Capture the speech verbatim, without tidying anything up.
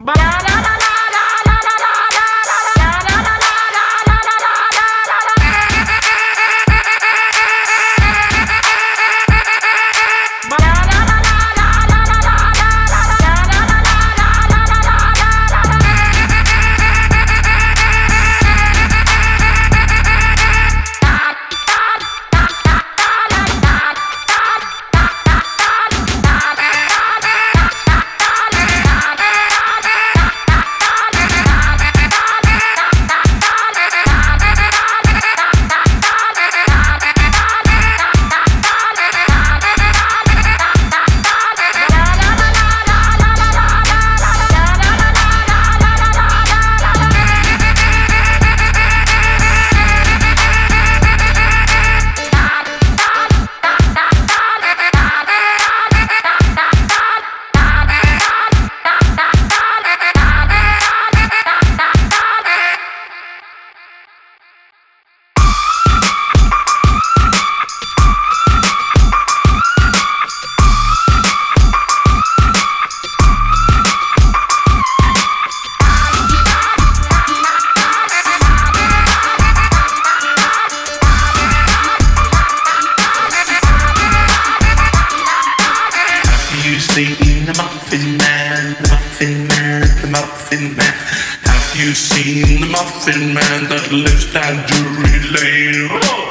Seen the Muffin Man, the Muffin Man, the Muffin Man. Have you seen the Muffin Man that lives down Drury Lane? Oh!